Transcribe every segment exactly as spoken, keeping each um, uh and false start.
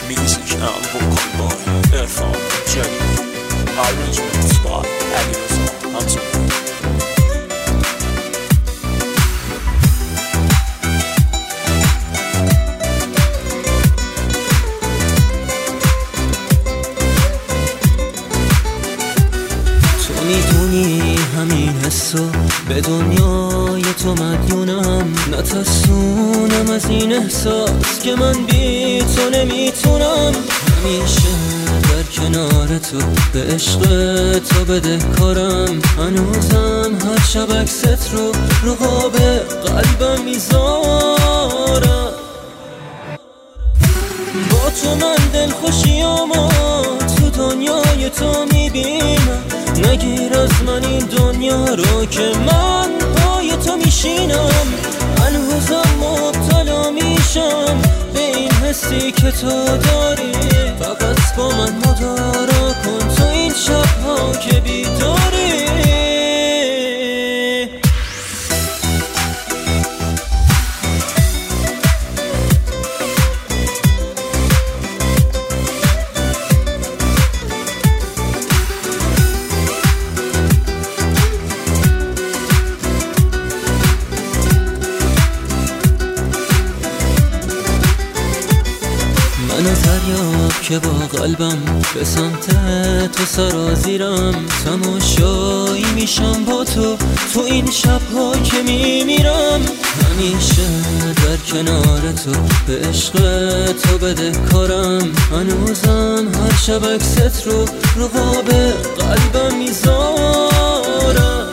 Music and vocal by Irfan, Jenny. Arrangements by Ali Reza Anthony. میدونی همین حسو به دنیای تو مدیونم، نترسونم از این احساس که من بی تو نمیتونم. همیشه در کنار تو به عشق تو بدهکارم، هنوزم هر شب عکست رو رو قاب قلبم میذارم. با تو من دلخوشیامو تو دنیای تو میبینم، نگیر از من این دنیا رو که من پای تو میشینم. هنوزم مبتلا میشم به این حسی که تو داری، فقط با من مدارا کن تو این شبها که بیداری. من از دریاب که با قلبم به سمت تو سرازیرم، تماشایی میشم با تو تو این شبها که میمیرم. همیشه در کنار تو به عشق تو بدهکارم، هنوزم هر شب عکست رو رو قاب قلبم میذارم.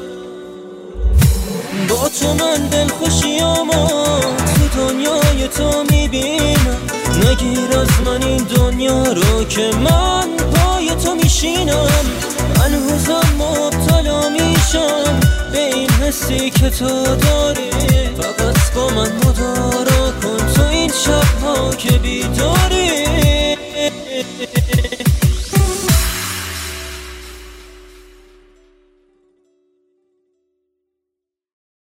با تو من دلخوشیامو تو دنیای تو میبینم، نگیر از من این دنیا رو که من پای تو میشینم. هنوزم مبتلا میشم به این حسی که تو داری، فقط با من مدارا کن تو این شبها که بیداری.